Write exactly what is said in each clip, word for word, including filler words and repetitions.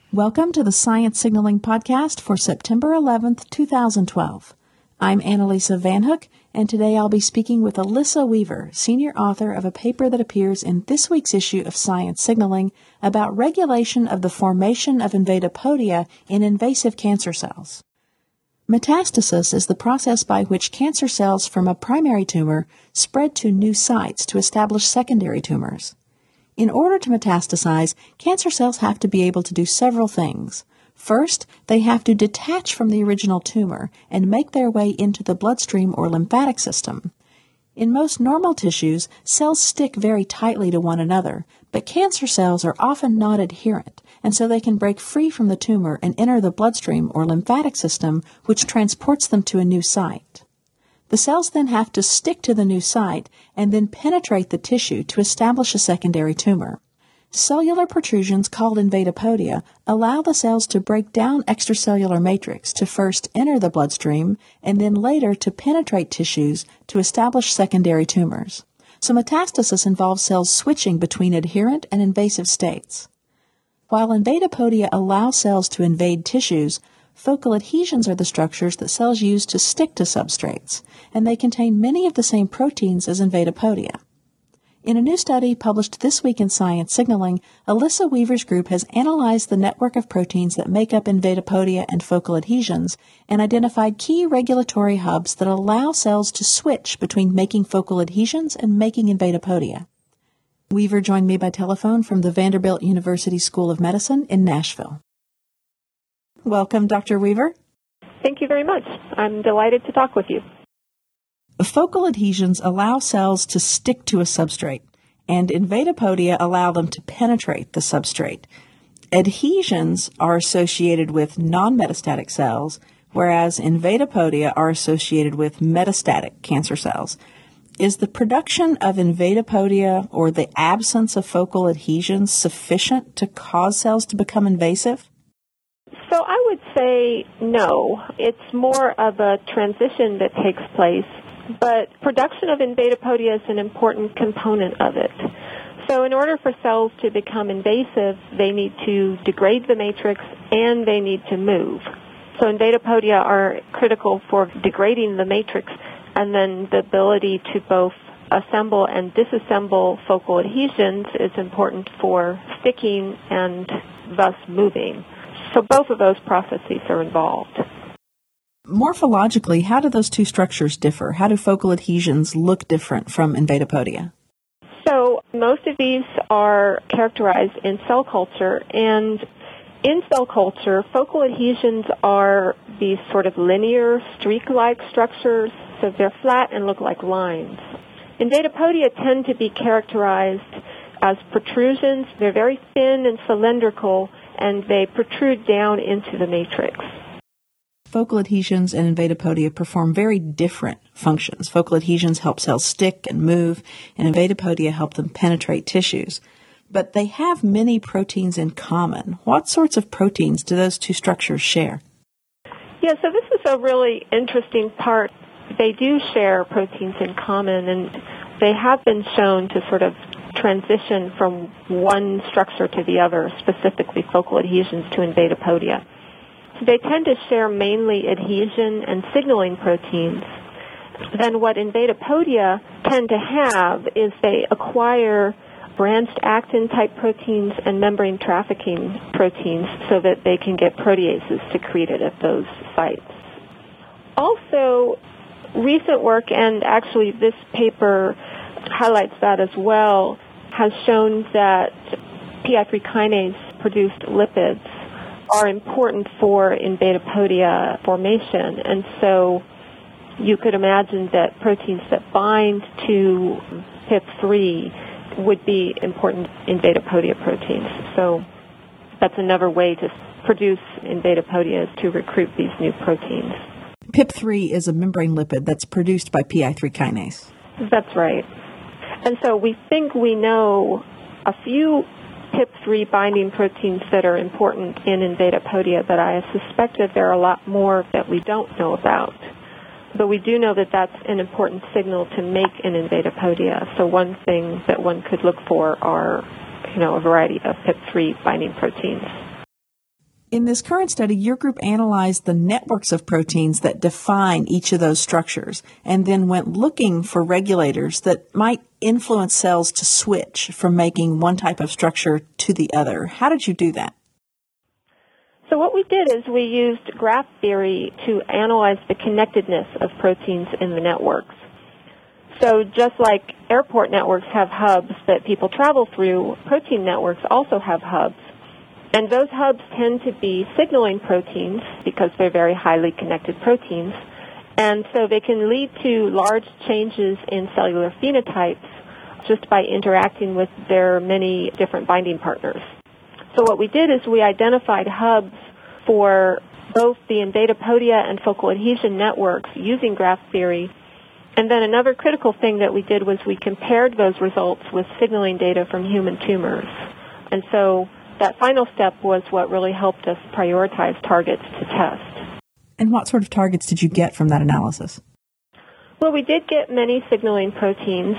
Welcome to the Science Signaling Podcast for September eleventh, twenty twelve. I'm Annalisa Van Hook, and today I'll be speaking with Alyssa Weaver, senior author of a paper that appears in this week's issue of Science Signaling about regulation of the formation of Invatopodia in invasive cancer cells. Metastasis is the process by which cancer cells from a primary tumor spread to new sites to establish secondary tumors. In order to metastasize, cancer cells have to be able to do several things. First, they have to detach from the original tumor and make their way into the bloodstream or lymphatic system. In most normal tissues, cells stick very tightly to one another, but cancer cells are often not adherent, and so they can break free from the tumor and enter the bloodstream or lymphatic system, which transports them to a new site. The cells then have to stick to the new site and then penetrate the tissue to establish a secondary tumor. Cellular protrusions called Invatopodia allow the cells to break down extracellular matrix to first enter the bloodstream and then later to penetrate tissues to establish secondary tumors. So metastasis involves cells switching between adherent and invasive states. While Invatopodia allow cells to invade tissues, focal adhesions are the structures that cells use to stick to substrates, and they contain many of the same proteins as Invatopodia. In a new study published this week in Science Signaling, Alyssa Weaver's group has analyzed the network of proteins that make up Invatopodia and focal adhesions and identified key regulatory hubs that allow cells to switch between making focal adhesions and making Invatopodia. Weaver joined me by telephone from the Vanderbilt University School of Medicine in Nashville. Welcome, Doctor Weaver. Thank you very much. I'm delighted to talk with you. Focal adhesions allow cells to stick to a substrate, and Invatopodia allow them to penetrate the substrate. Adhesions are associated with non-metastatic cells, whereas Invatopodia are associated with metastatic cancer cells. Is the production of Invatopodia or the absence of focal adhesions sufficient to cause cells to become invasive? So I would say no. It's more of a transition that takes place, but production of Invatopodia is an important component of it. So in order for cells to become invasive, they need to degrade the matrix and they need to move. So Invatopodia are critical for degrading the matrix, and then the ability to both assemble and disassemble focal adhesions is important for sticking and thus moving. So both of those processes are involved. Morphologically, how do those two structures differ? How do focal adhesions look different from Invatopodia? So most of these are characterized in cell culture, and in cell culture, focal adhesions are these sort of linear, streak-like structures, so they're flat and look like lines. Invatopodia tend to be characterized as protrusions. They're very thin and cylindrical, and they protrude down into the matrix. Focal adhesions and Invatopodia perform very different functions. Focal adhesions help cells stick and move, and Invatopodia help them penetrate tissues. But they have many proteins in common. What sorts of proteins do those two structures share? Yeah, so this is a really interesting part. They do share proteins in common, and they have been shown to sort of transition from one structure to the other, specifically focal adhesions to Invatopodia. They tend to share mainly adhesion and signaling proteins. Then what Invatopodia tend to have is they acquire branched actin-type proteins and membrane trafficking proteins so that they can get proteases secreted at those sites. Also, recent work, and actually this paper highlights that as well, has shown that P I three kinase-produced lipids are important for Invatopodia formation. And so you could imagine that proteins that bind to P I P three would be important Invatopodia proteins. So that's another way to produce Invatopodia, is to recruit these new proteins. P I P three is a membrane lipid that's produced by P I three kinase. That's right. And so we think we know a few P I P three binding proteins that are important in Invatopodia, but I suspect that there are a lot more that we don't know about. But we do know that that's an important signal to make in Invatopodia. So one thing that one could look for are, you know, a variety of P I P three binding proteins. In this current study, your group analyzed the networks of proteins that define each of those structures and then went looking for regulators that might influence cells to switch from making one type of structure to the other. How did you do that? So what we did is we used graph theory to analyze the connectedness of proteins in the networks. So just like airport networks have hubs that people travel through, protein networks also have hubs. And those hubs tend to be signaling proteins because they're very highly connected proteins. And so they can lead to large changes in cellular phenotypes just by interacting with their many different binding partners. So what we did is we identified hubs for both the Invatopodia and focal adhesion networks using graph theory. And then another critical thing that we did was we compared those results with signaling data from human tumors. And so that final step was what really helped us prioritize targets to test. And what sort of targets did you get from that analysis? Well, we did get many signaling proteins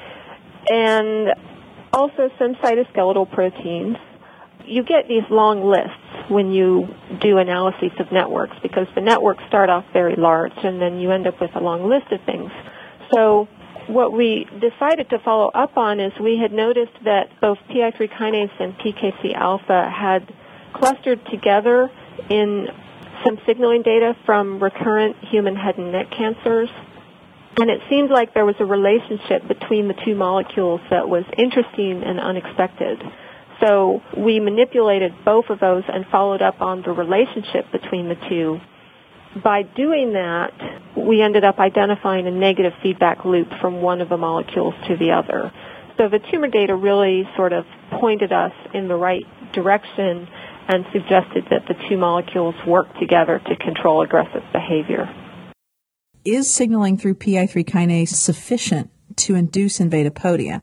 and also some cytoskeletal proteins. You get these long lists when you do analyses of networks because the networks start off very large and then you end up with a long list of things. So what we decided to follow up on is we had noticed that both P I three kinase and P K C alpha had clustered together in some signaling data from recurrent human head and neck cancers. And it seemed like there was a relationship between the two molecules that was interesting and unexpected. So we manipulated both of those and followed up on the relationship between the two. By doing that, we ended up identifying a negative feedback loop from one of the molecules to the other. So the tumor data really sort of pointed us in the right direction and suggested that the two molecules work together to control aggressive behavior. Is signaling through P I three kinase sufficient to induce Invatopodia?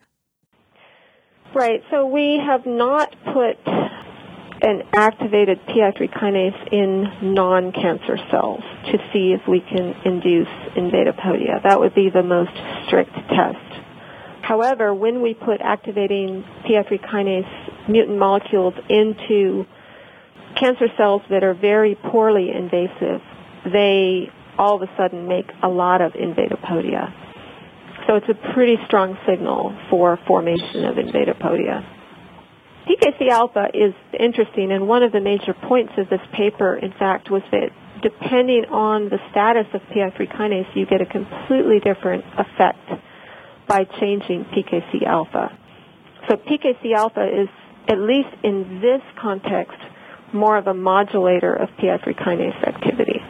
Right. So we have not put an activated P I three kinase in non-cancer cells to see if we can induce Invatopodia. That would be the most strict test. However, when we put activating P I three kinase mutant molecules into cancer cells that are very poorly invasive, they all of a sudden make a lot of Invatopodia. So it's a pretty strong signal for formation of Invatopodia. P K C alpha is interesting, and one of the major points of this paper, in fact, was that depending on the status of P I three kinase, you get a completely different effect by changing P K C alpha. So P K C alpha is, at least in this context, more of a modulator of P I three kinase activity.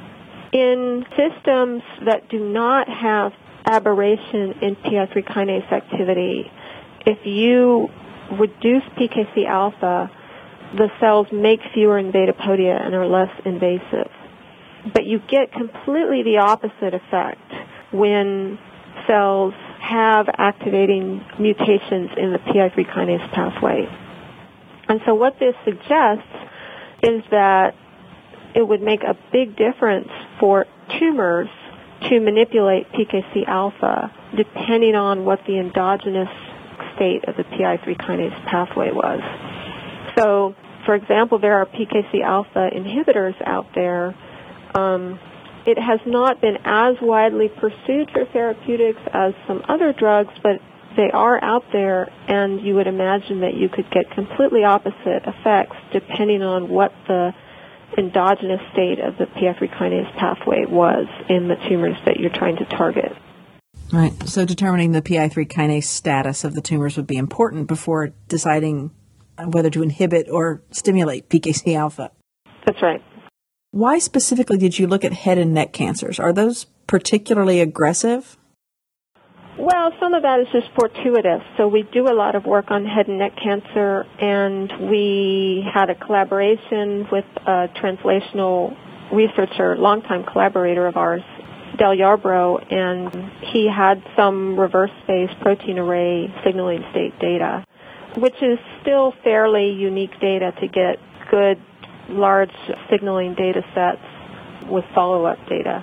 In systems that do not have aberration in P I three kinase activity, if you reduce P K C alpha, the cells make fewer Invatopodia and are less invasive. But you get completely the opposite effect when cells have activating mutations in the P I three kinase pathway. And so what this suggests is that it would make a big difference for tumors to manipulate P K C alpha depending on what the endogenous state of the P I three kinase pathway was. So, for example, there are P K C alpha inhibitors out there. Um, it has not been as widely pursued for therapeutics as some other drugs, but they are out there, and you would imagine that you could get completely opposite effects depending on what the endogenous state of the P I three kinase pathway was in the tumors that you're trying to target. Right. So determining the P I three kinase status of the tumors would be important before deciding whether to inhibit or stimulate P K C alpha. That's right. Why specifically did you look at head and neck cancers? Are those particularly aggressive? Well, some of that is just fortuitous. So we do a lot of work on head and neck cancer, and we had a collaboration with a translational researcher, longtime collaborator of ours, Del Yarbrough, and he had some reverse phase protein array signaling state data, which is still fairly unique data to get good, large signaling data sets with follow-up data.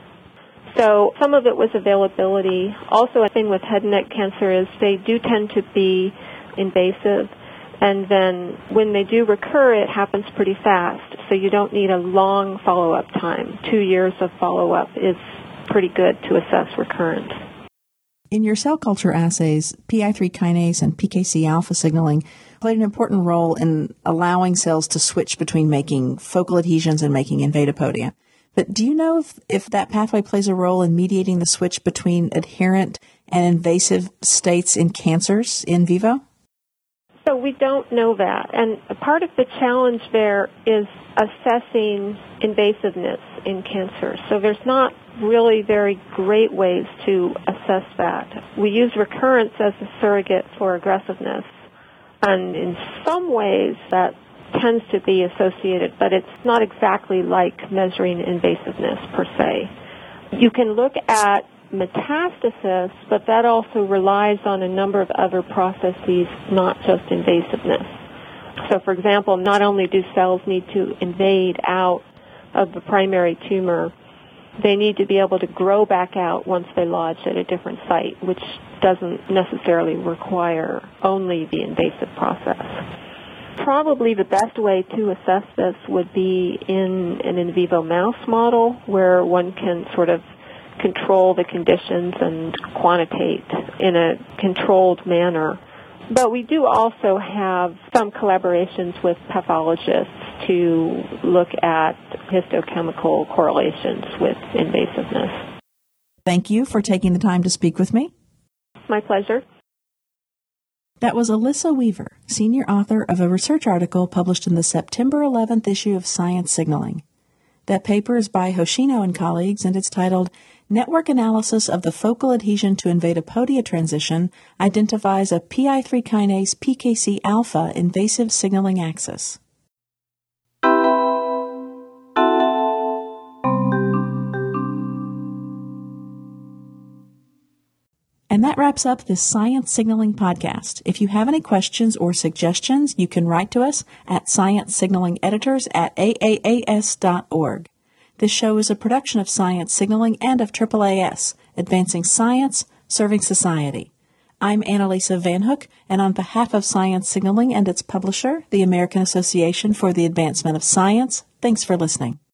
So some of it was availability. Also, a thing with head and neck cancer is they do tend to be invasive, And then when they do recur, it happens pretty fast. So you don't need a long follow-up time. Two years of follow-up is pretty good to assess recurrence. In your cell culture assays, P I three kinase and P K C alpha signaling played an important role in allowing cells to switch between making focal adhesions and making invatopodia. But do you know if, if that pathway plays a role in mediating the switch between adherent and invasive states in cancers in vivo? So we don't know that. And a part of the challenge there is assessing invasiveness in cancer. So there's not really very great ways to assess that. We use recurrence as a surrogate for aggressiveness. And in some ways that tends to be associated, but it's not exactly like measuring invasiveness per se. You can look at metastasis, but that also relies on a number of other processes, not just invasiveness. So, for example, not only do cells need to invade out of the primary tumor, they need to be able to grow back out once they lodge at a different site, which doesn't necessarily require only the invasive process. Probably the best way to assess this would be in an in vivo mouse model where one can sort of control the conditions and quantitate in a controlled manner. But we do also have some collaborations with pathologists to look at histochemical correlations with invasiveness. Thank you for taking the time to speak with me. My pleasure. That was Alyssa Weaver, senior author of a research article published in the September eleventh issue of Science Signaling. That paper is by Hoshino and colleagues, and it's titled Network Analysis of the Focal Adhesion to Invatopodia Transition Identifies a P I three kinase P K C alpha Invasive Signaling Axis. And that wraps up this Science Signaling podcast. If you have any questions or suggestions, you can write to us at science signaling editors at a a a s dot org. This show is a production of Science Signaling and of triple A S, advancing science, serving society. I'm Annalisa Van Hook, and on behalf of Science Signaling and its publisher, the American Association for the Advancement of Science, thanks for listening.